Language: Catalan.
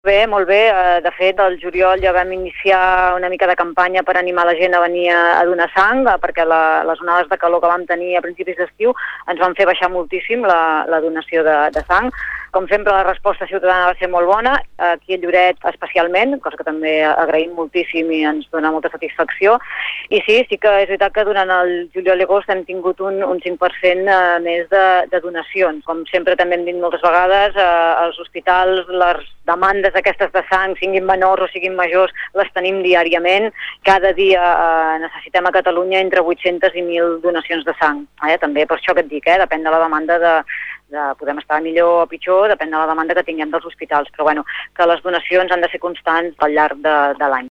Bé, molt bé. De fet, al juliol ja vam iniciar una mica de campanya per animar la gent a venir a donar sang, perquè les onades de calor que vam tenir a principis d'estiu ens van fer baixar moltíssim la donació de sang. Com sempre, la resposta ciutadana va ser molt bona, aquí a Lloret especialment, cosa que també agraïm moltíssim i ens dona molta satisfacció. I sí que és veritat que durant el juliol i agost hem tingut un 5% més de donacions. Com sempre també hem dit moltes vegades, als hospitals les demandes aquestes de sang, siguin menors o siguin majors, les tenim diàriament. Cada dia necessitem a Catalunya entre 800 i 1.000 donacions de sang. També per això que et dic, depèn de la demanda podem estar millor o pitjor, depèn de la demanda que tinguem dels hospitals. Però bueno, que les donacions han de ser constants al llarg de l'any.